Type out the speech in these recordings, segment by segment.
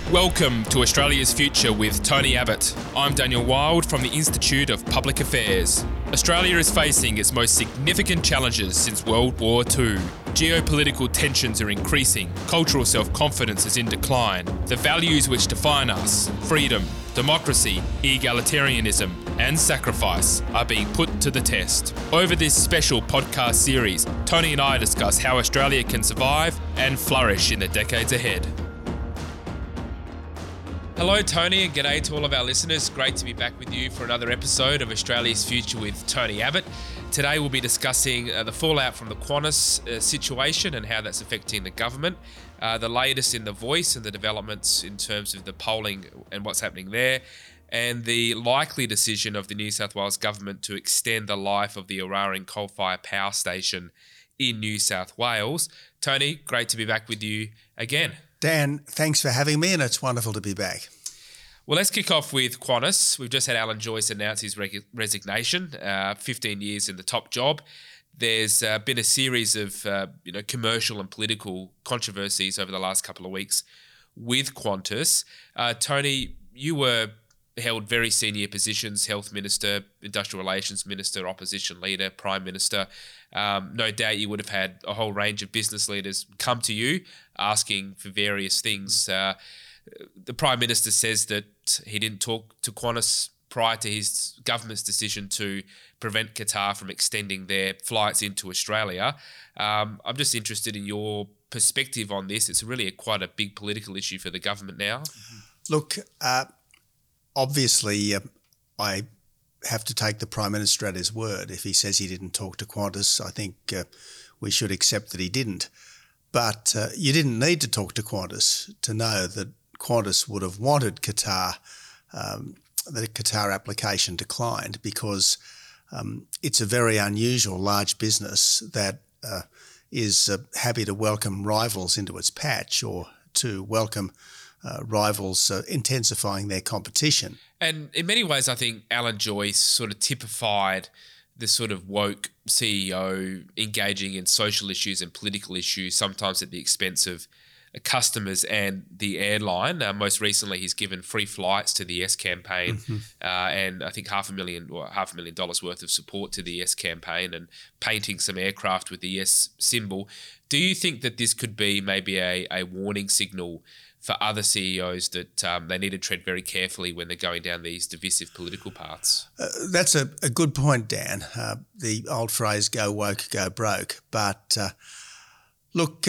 Welcome to Australia's Future with Tony Abbott. I'm Daniel Wild from the Institute of Public Affairs. Australia is facing its most significant challenges since World War II. Geopolitical tensions are increasing, cultural self-confidence is in decline. The values which define us, freedom, democracy, egalitarianism and sacrifice, are being put to the test. Over this special podcast series, Tony and I discuss how Australia can survive and flourish in the decades ahead. Hello Tony, and g'day to all of our listeners. Great to be back with you for another episode of Australia's Future with Tony Abbott. Today we'll be discussing the fallout from the Qantas situation and how that's affecting the government, the latest in The Voice and the developments in terms of the polling and what's happening there, and the likely decision of the New South Wales government to extend the life of the Eraring coal-fired power station in New South Wales. Tony, great to be back with you again. Dan, thanks for having me, and it's wonderful to be back. Well, let's kick off with Qantas. We've just had Alan Joyce announce his resignation, 15 years in the top job. There's been a series of commercial and political controversies over the last couple of weeks with Qantas. Tony, you held very senior positions: Health Minister, Industrial Relations Minister, Opposition Leader, Prime Minister. No doubt you would have had a whole range of business leaders come to you asking for various things. The Prime Minister says that he didn't talk to Qantas prior to his government's decision to prevent Qatar from extending their flights into Australia. I'm just interested in your perspective on this. It's really quite a big political issue for the government now. Look, obviously, I have to take the Prime Minister at his word. If he says he didn't talk to Qantas, I think we should accept that he didn't. But you didn't need to talk to Qantas to know that Qantas would have wanted Qatar, the Qatar application declined, because it's a very unusual large business that is happy to welcome rivals into its patch, or to welcome rivals intensifying their competition. And in many ways, I think Alan Joyce sort of typified the sort of woke CEO engaging in social issues and political issues, sometimes at the expense of customers and the airline. Most recently, he's given free flights to the Yes campaign, and I think $500,000 worth of support to the Yes campaign, and painting some aircraft with the Yes symbol. Do you think that this could be maybe a warning signal for other CEOs that they need to tread very carefully when they're going down these divisive political paths? That's a good point, Dan. The old phrase, go woke, go broke. But look,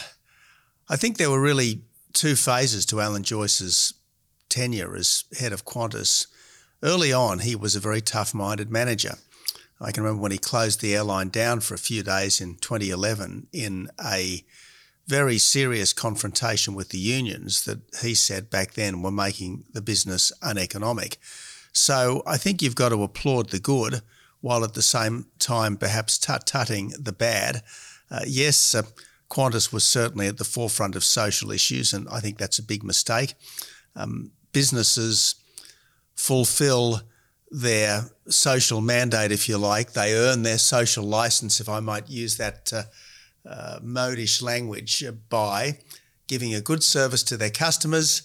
I think there were really two phases to Alan Joyce's tenure as head of Qantas. Early on, he was a very tough-minded manager. I can remember when he closed the airline down for a few days in 2011 in a very serious confrontation with the unions that he said back then were making the business uneconomic. So I think you've got to applaud the good, while at the same time perhaps tutting the bad. Yes, Qantas was certainly at the forefront of social issues, and I think that's a big mistake. Businesses fulfil their social mandate, if you like. They earn their social license, if I might use that modish language, by giving a good service to their customers,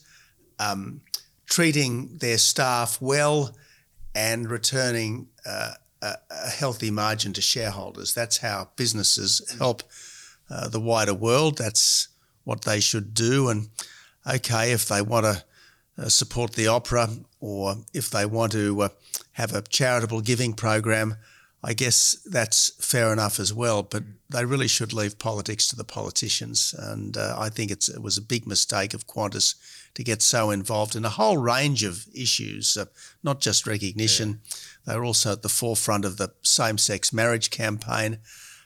treating their staff well, and returning a healthy margin to shareholders. That's how businesses help the wider world. That's what they should do. And okay, if they want to support the opera, or if they want to have a charitable giving program, I guess that's fair enough as well, but they really should leave politics to the politicians. And I think it was a big mistake of Qantas to get so involved in a whole range of issues, not just recognition. Yeah. They were also at the forefront of the same-sex marriage campaign.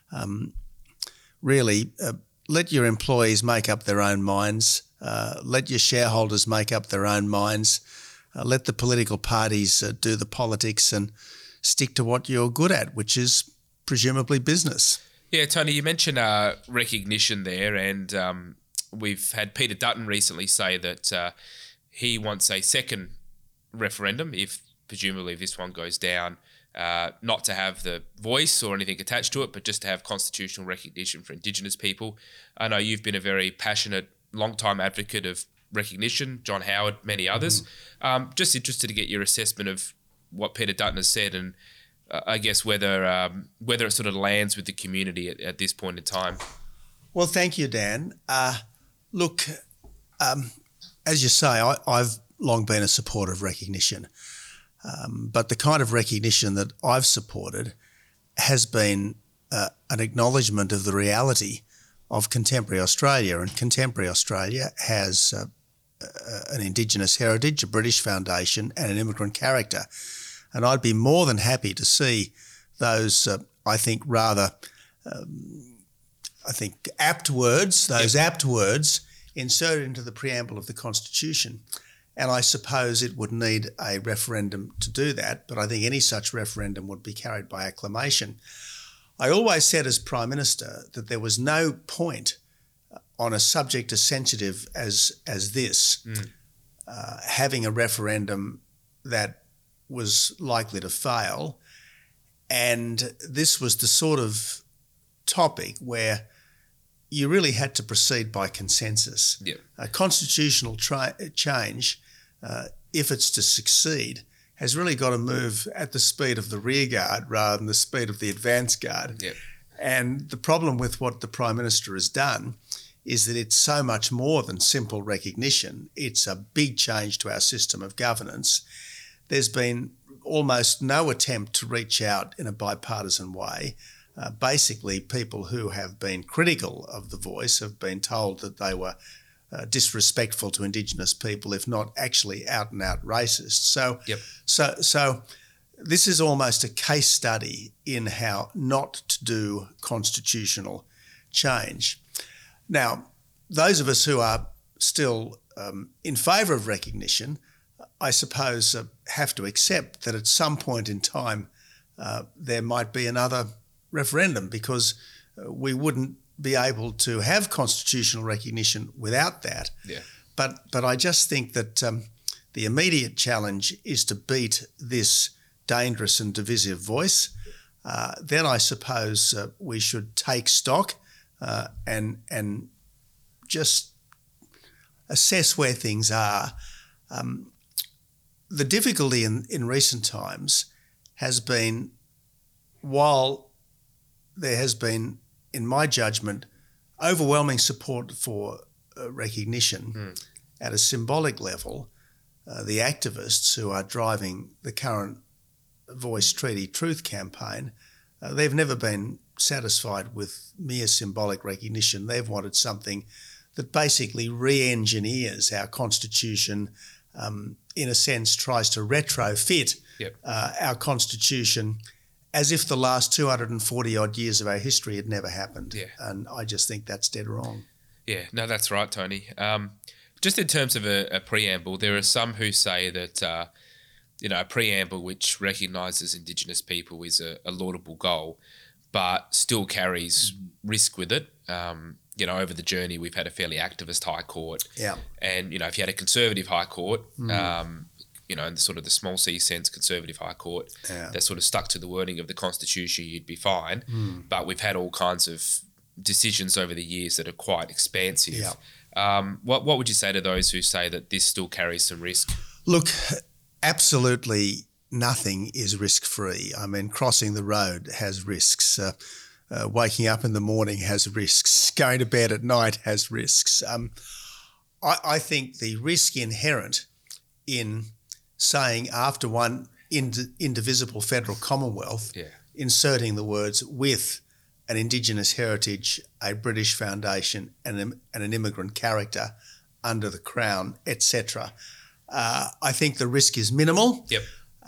Really, let your employees make up their own minds. Let your shareholders make up their own minds. Let the political parties do the politics, and stick to what you're good at, which is presumably business. Yeah, Tony, you mentioned recognition there, and we've had Peter Dutton recently say that he wants a second referendum, if presumably this one goes down, not to have the voice or anything attached to it, but just to have constitutional recognition for Indigenous people. I know you've been a very passionate, long-time advocate of recognition, John Howard, many others. Just interested to get your assessment of what Peter Dutton has said, and I guess whether it sort of lands with the community at this point in time. Well, thank you, Dan. Look, as you say, I've long been a supporter of recognition, but the kind of recognition that I've supported has been an acknowledgement of the reality of contemporary Australia, and contemporary Australia has an Indigenous heritage, a British foundation, and an immigrant character. And I'd be more than happy to see those, rather apt words, apt words inserted into the preamble of the Constitution. And I suppose it would need a referendum to do that, but I think any such referendum would be carried by acclamation. I always said as Prime Minister that there was no point on a subject as sensitive as this, having a referendum that was likely to fail. And this was the sort of topic where you really had to proceed by consensus. Yep. A constitutional change, if it's to succeed, has really got to move at the speed of the rear guard rather than the speed of the advance guard. Yep. And the problem with what the Prime Minister has done is that it's so much more than simple recognition. It's a big change to our system of governance. There's been almost no attempt to reach out in a bipartisan way. Basically, people who have been critical of the Voice have been told that they were disrespectful to Indigenous people, if not actually out and out racist. So this is almost a case study in how not to do constitutional change. Now, those of us who are still in favour of recognition, I suppose, have to accept that at some point in time there might be another referendum, because we wouldn't be able to have constitutional recognition without that. Yeah. But I just think that the immediate challenge is to beat this dangerous and divisive voice. Then I suppose we should take stock and just assess where things are. The difficulty in recent times has been, while there has been, in my judgment, overwhelming support for recognition at a symbolic level, the activists who are driving the current Voice Treaty Truth campaign, they've never been satisfied with mere symbolic recognition. They've wanted something that basically re-engineers our Constitution, in a sense tries to retrofit our Constitution as if the last 240 odd years of our history had never happened. Yeah. And I just think that's dead wrong. Yeah, no, that's right, Tony. Just in terms of a preamble, there are some who say that, a preamble which recognises Indigenous people is a laudable goal, but still carries risk with it. Over the journey, we've had a fairly activist High Court. Yeah. And, if you had a Conservative High Court, in the sort of the small c sense Conservative High Court that sort of stuck to the wording of the Constitution, you'd be fine. But we've had all kinds of decisions over the years that are quite expansive. Yeah. What would you say to those who say that this still carries some risk? Look, absolutely nothing is risk-free. I mean, crossing the road has risks. Waking up in the morning has risks. Going to bed at night has risks. I think the risk inherent in saying after one indivisible federal commonwealth, inserting the words with an Indigenous heritage, a British foundation and an immigrant character under the Crown, etc. I think the risk is minimal. Yep.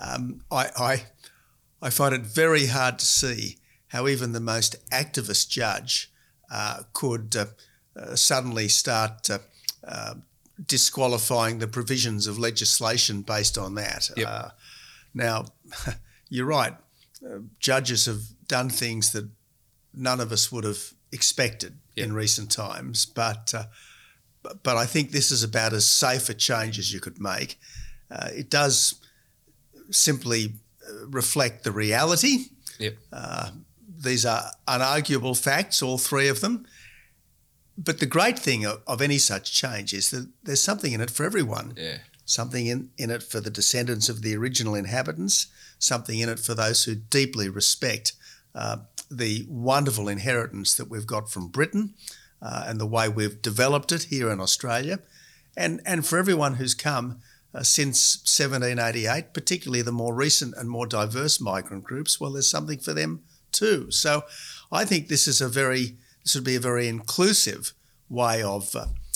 I find it very hard to see how even the most activist judge could suddenly start disqualifying the provisions of legislation based on that. Yep. Now, you're right. Judges have done things that none of us would have expected in recent times, but I think this is about as safe a change as you could make. It does simply reflect the reality. Yep. These are unarguable facts, all three of them. But the great thing of any such change is that there's something in it for everyone. Yeah. Something in it for the descendants of the original inhabitants, something in it for those who deeply respect the wonderful inheritance that we've got from Britain and the way we've developed it here in Australia, and for everyone who's come since 1788, particularly the more recent and more diverse migrant groups. Well, there's something for them too. So I think this would be a very inclusive way of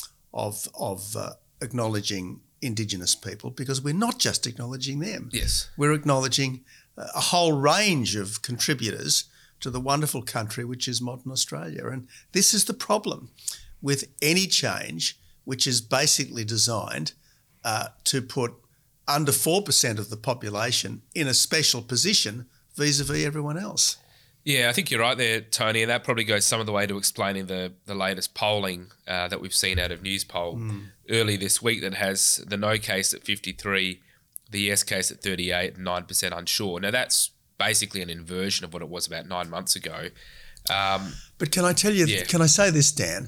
acknowledging Indigenous people, because we're not just acknowledging them. Yes. We're acknowledging a whole range of contributors to the wonderful country which is modern Australia. And this is the problem with any change which is basically designed to put under 4% of the population in a special position vis-a-vis everyone else. Yeah, I think you're right there, Tony, and that probably goes some of the way to explaining the latest polling that we've seen out of Newspoll early this week that has the no case at 53, the yes case at 38, and 9% unsure. Now, that's basically an inversion of what it was about 9 months ago. But can I tell you, can I say this, Dan?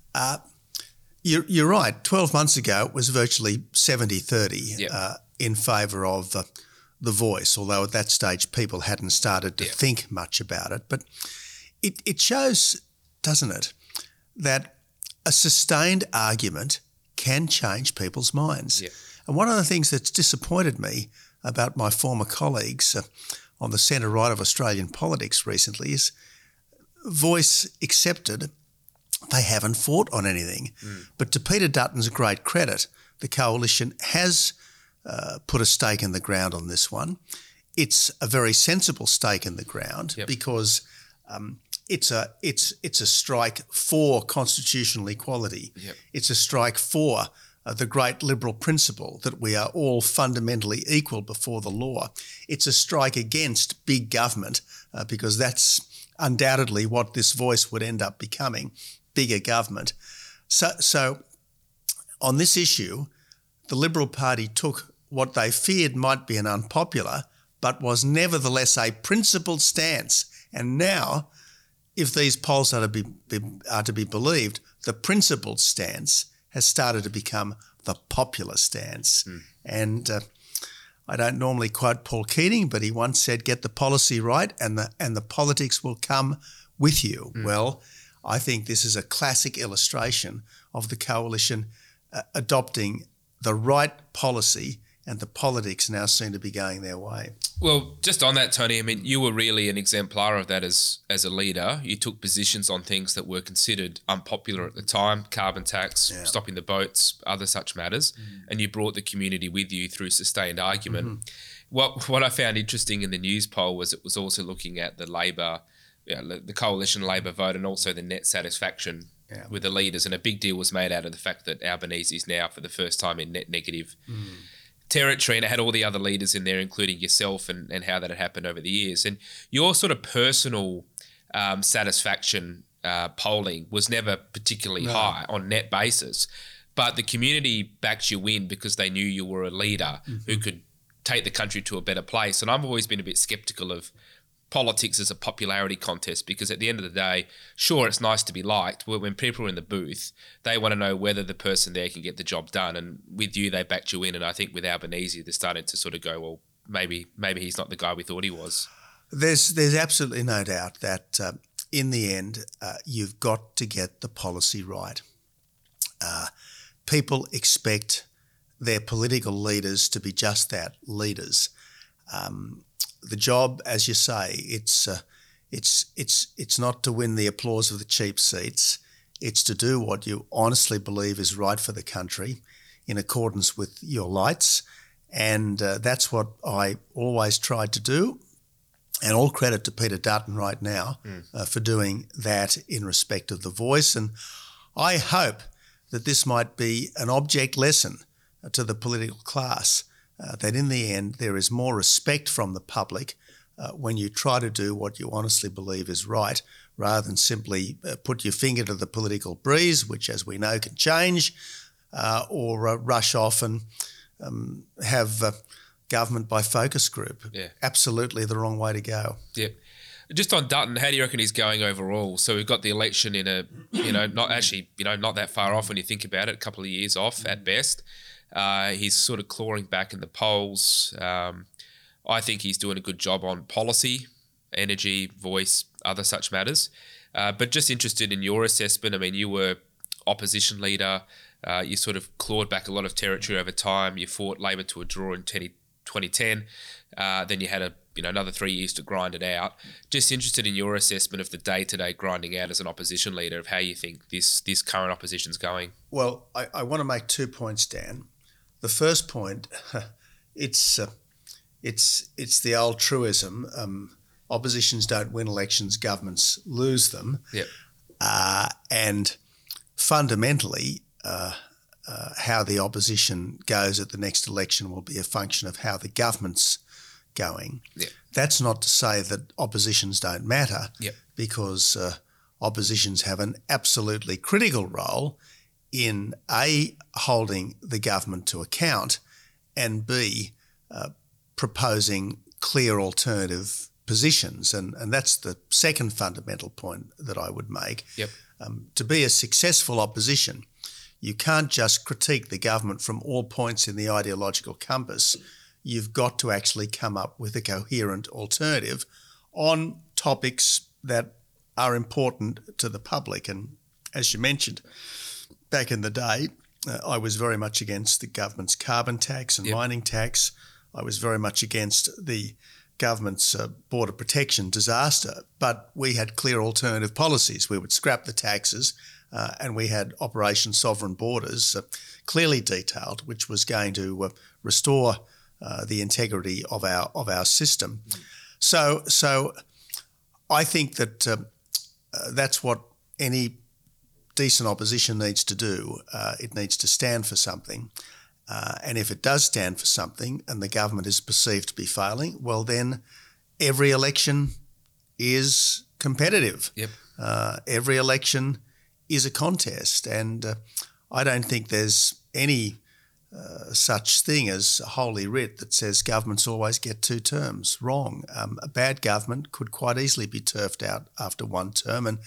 You're right. 12 months ago, it was virtually 70-30 in favour of the Voice, although at that stage people hadn't started to think much about it. But it shows, doesn't it, that a sustained argument can change people's minds. Yeah. And one of the things that's disappointed me about my former colleagues on the centre-right of Australian politics recently is Voice accepted they haven't fought on anything. But to Peter Dutton's great credit, the Coalition has put a stake in the ground on this one. It's a very sensible stake in the ground because it's a strike for constitutional equality. Yep. It's a strike for the great liberal principle that we are all fundamentally equal before the law. It's a strike against big government because that's undoubtedly what this Voice would end up becoming, bigger government. So on this issue, the Liberal Party took what they feared might be an unpopular, but was nevertheless a principled stance. And now, if these polls are to be believed, the principled stance has started to become the popular stance. And I don't normally quote Paul Keating, but he once said, "Get the policy right, and the politics will come with you." Well, I think this is a classic illustration of the Coalition adopting the right policy, and the politics now seem to be going their way. Well, just on that, Tony, I mean, you were really an exemplar of that as a leader. You took positions on things that were considered unpopular at the time, carbon tax, stopping the boats, other such matters, and you brought the community with you through sustained argument. What I found interesting in the news poll was it was also looking at the Labor, the Coalition Labor vote, and also the net satisfaction with the leaders. And a big deal was made out of the fact that Albanese is now, for the first time, in net negative territory, and it had all the other leaders in there, including yourself, and how that had happened over the years. And your sort of personal satisfaction polling was never particularly high on net basis, but the community backed you in because they knew you were a leader who could take the country to a better place. And I've always been a bit sceptical of politics as a popularity contest, because at the end of the day, sure, it's nice to be liked, but when people are in the booth, they want to know whether the person there can get the job done. And with you, they backed you in. And I think with Albanese, they're starting to sort of go, well, maybe he's not the guy we thought he was. There's absolutely no doubt that in the end, you've got to get the policy right. People expect their political leaders to be just that, leaders. The job, as you say, it's not to win the applause of the cheap seats. It's to do what you honestly believe is right for the country in accordance with your lights. And that's what I always tried to do. And all credit to Peter Dutton right now for doing that in respect of the Voice. And I hope that this might be an object lesson to the political class, that in the end there is more respect from the public when you try to do what you honestly believe is right, rather than simply put your finger to the political breeze, which, as we know, can change, or rush off and have government by focus group. Absolutely the wrong way to go. Just on Dutton, how do you reckon he's going overall? So we've got the election in a, not that far off when you think about it, a couple of years off at best. He's sort of clawing back in the polls. I think he's doing a good job on policy, energy, voice, other such matters. But just interested in your assessment. I mean, you were opposition leader. You sort of clawed back a lot of territory over time. You fought Labor to a draw in 2010. Then you had another 3 years to grind it out. Just interested in your assessment of the day-to-day grinding out as an opposition leader, of how you think this current opposition's going. Well, I want to make 2 points, Dan. The first point, it's the old truism. Oppositions don't win elections, governments lose them. Yep. And fundamentally, how the opposition goes at the next election will be a function of how the government's going. Yep. That's not to say that oppositions don't matter, Yep. because oppositions have an absolutely critical role in A, holding the government to account, and B, proposing clear alternative positions. And that's the second fundamental point that I would make. Yep. To be a successful opposition, you can't just critique the government from all points in the ideological compass. You've got to actually come up with a coherent alternative on topics that are important to the public. And as you mentioned, back in the day, I was very much against the government's carbon tax and Yep. mining tax. I was very much against the government's border protection disaster, but we had clear alternative policies. We would scrap the taxes, and we had Operation Sovereign Borders, clearly detailed, which was going to restore the integrity of our system. So I think that that's what any decent opposition needs to do. It needs to stand for something. And if it does stand for something and the government is perceived to be failing, well, then every election is competitive. Yep. Every election is a contest. And I don't think there's any such thing as Holy Writ that says governments always get 2 terms. Wrong. A bad government could quite easily be turfed out after 1 term. And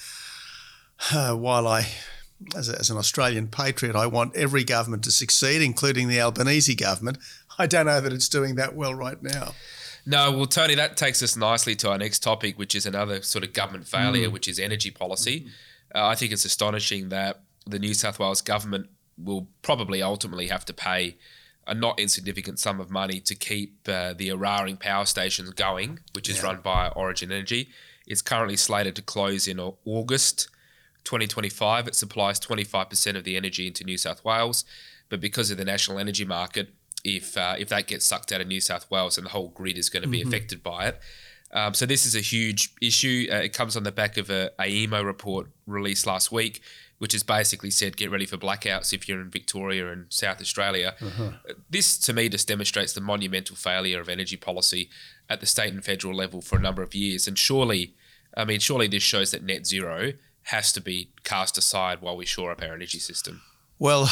while as an Australian patriot, I want every government to succeed, including the Albanese government, I don't know that it's doing that well right now. No, well, Tony, that takes us nicely to our next topic, which is another sort of government failure, which is energy policy. I think it's astonishing that the New South Wales government will probably ultimately have to pay a not insignificant sum of money to keep the Eraring power stations going, which is run by Origin Energy. It's currently slated to close in August 2025. It supplies 25% of the energy into New South Wales, but because of the national energy market, if that gets sucked out of New South Wales, then the whole grid is going to be affected by it. So this is a huge issue. It comes on the back of a AEMO report released last week, which has basically said get ready for blackouts if you're in Victoria and South Australia. This, to me, just demonstrates the monumental failure of energy policy at the state and federal level for a number of years. And surely this shows that net zero has to be cast aside while we shore up our energy system. Well,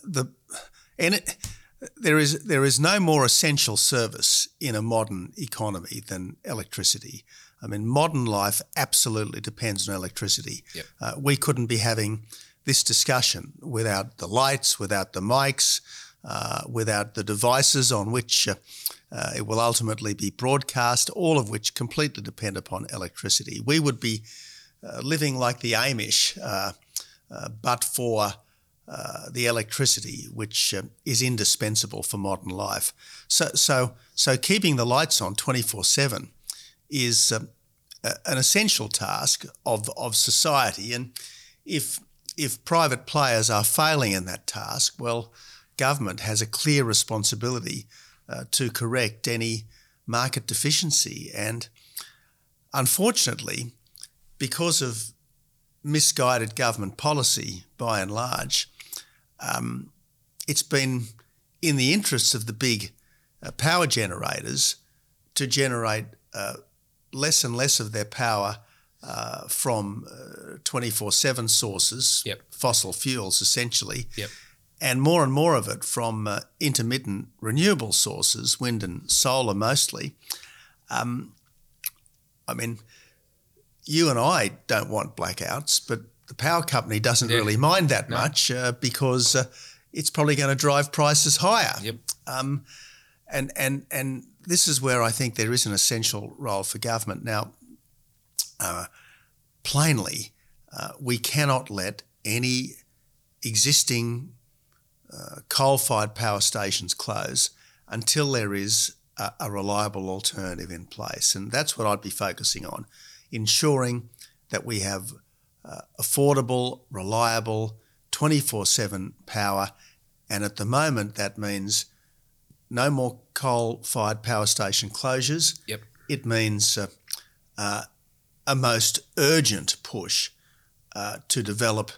there is no more essential service in a modern economy than electricity. I mean, modern life absolutely depends on electricity. Yep. We couldn't be having this discussion without the lights, without the mics, without the devices on which it will ultimately be broadcast, all of which completely depend upon electricity. We would be living like the Amish, but for the electricity, which is indispensable for modern life. So keeping the lights on 24/7 is an essential task of society. And if private players are failing in that task, well, government has a clear responsibility to correct any market deficiency. And unfortunately, because of misguided government policy by and large, it's been in the interests of the big power generators to generate less and less of their power from 24/7 sources, Yep. fossil fuels essentially, Yep. and more of it from intermittent renewable sources, wind and solar mostly. I mean, you and I don't want blackouts, but the power company doesn't really mind that much because it's probably going to drive prices higher. Yep. And this is where I think there is an essential role for government. Now, plainly, we cannot let any existing coal-fired power stations close until there is a reliable alternative in place. And that's what I'd be focusing on, ensuring that we have affordable, reliable, 24/7 power. And at the moment, that means no more coal-fired power station closures. Yep. It means a most urgent push to develop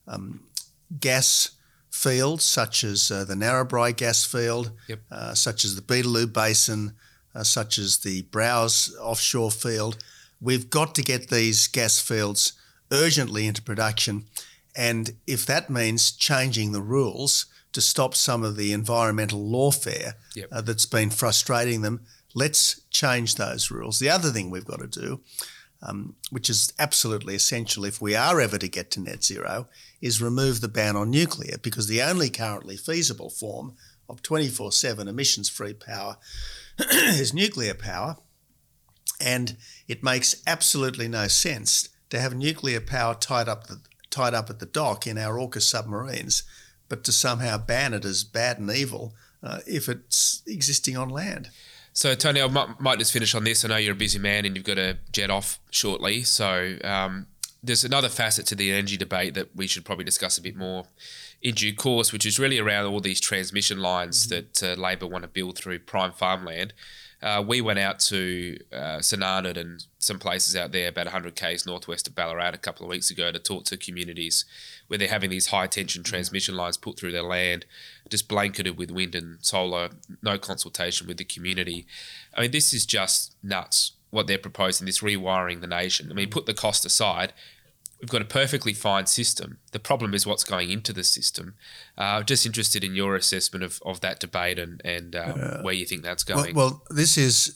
gas fields such as the Narrabri gas field, such as the Beetaloo Basin, such as the Browse offshore field. We've got to get these gas fields urgently into production, and if that means changing the rules to stop some of the environmental lawfare that's been frustrating them, let's change those rules. The other thing we've got to do, which is absolutely essential if we are ever to get to net zero, is remove the ban on nuclear, because the only currently feasible form of 24/7 emissions-free power is nuclear power, and it makes absolutely no sense to have nuclear power tied up at the dock in our AUKUS submarines, but to somehow ban it as bad and evil if it's existing on land. So, Tony, I might just finish on this. I know you're a busy man and you've got to jet off shortly. So there's another facet to the energy debate that we should probably discuss a bit more in due course, which is really around all these transmission lines that Labor want to build through prime farmland. We went out to St Arnaud and some places out there about 100 k's northwest of Ballarat a couple of weeks ago to talk to communities where they're having these high-tension transmission lines put through their land, just blanketed with wind and solar, no consultation with the community. I mean, this is just nuts, what they're proposing, this rewiring the nation. I mean, put the cost aside, we've got a perfectly fine system. The problem is what's going into the system. Just interested in your assessment of that debate and where you think that's going. Well, this is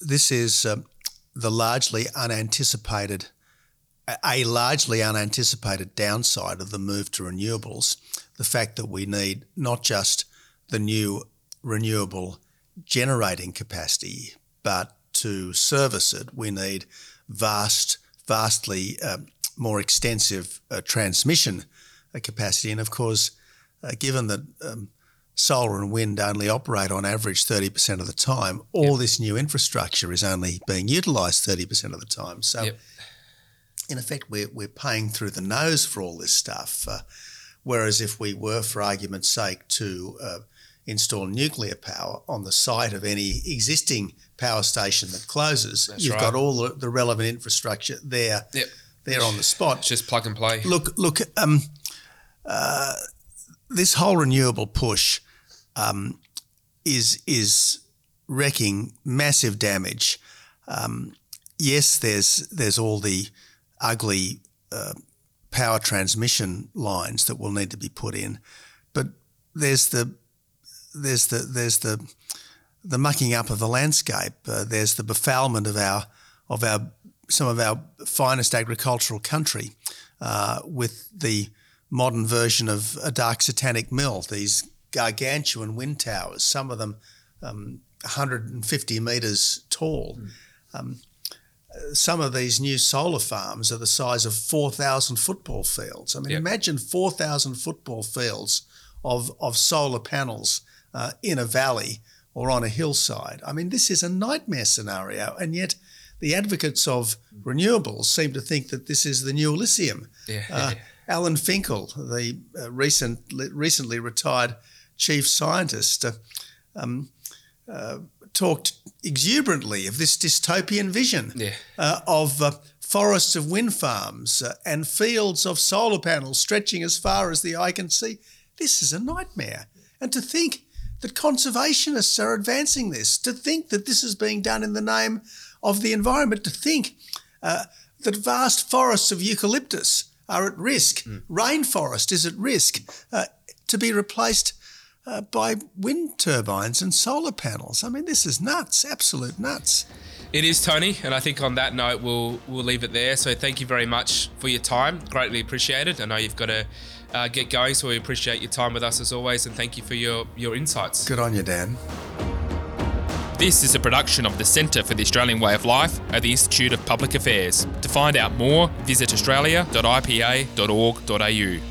the largely unanticipated downside of the move to renewables. The fact that we need not just the new renewable generating capacity, but to service it, we need vastly more extensive transmission capacity. And of course, given that solar and wind only operate on average 30% of the time, all this new infrastructure is only being utilised 30% of the time. So in effect, we're paying through the nose for all this stuff. Whereas if we were, for argument's sake, to install nuclear power on the site of any existing power station that closes, you've got all the relevant infrastructure there. There on the spot. It's just plug and play. Look. This whole renewable push is wreaking massive damage. Yes, there's all the ugly power transmission lines that will need to be put in, but there's the mucking up of the landscape. There's the befoulment of some of our finest agricultural country with the modern version of a dark satanic mill, these gargantuan wind towers, some of them 150 metres tall. Some of these new solar farms are the size of 4,000 football fields. I mean, imagine 4,000 football fields of solar panels in a valley or on a hillside. I mean, this is a nightmare scenario, and yet the advocates of renewables seem to think that this is the new Elysium. Alan Finkel, the recently retired chief scientist, talked exuberantly of this dystopian vision of forests of wind farms and fields of solar panels stretching as far as the eye can see. This is a nightmare. And to think that conservationists are advancing this, to think that this is being done in the name of the environment, to think that vast forests of eucalyptus are at risk, rainforest is at risk, to be replaced by wind turbines and solar panels. I mean, this is nuts, absolute nuts. It is, Tony, and I think on that note we'll leave it there. So thank you very much for your time. Greatly appreciated. I know you've got to get going, so we appreciate your time with us as always, and thank you for your insights. Good on you, Dan. This is a production of the Centre for the Australian Way of Life at the Institute of Public Affairs. To find out more, visit australia.ipa.org.au.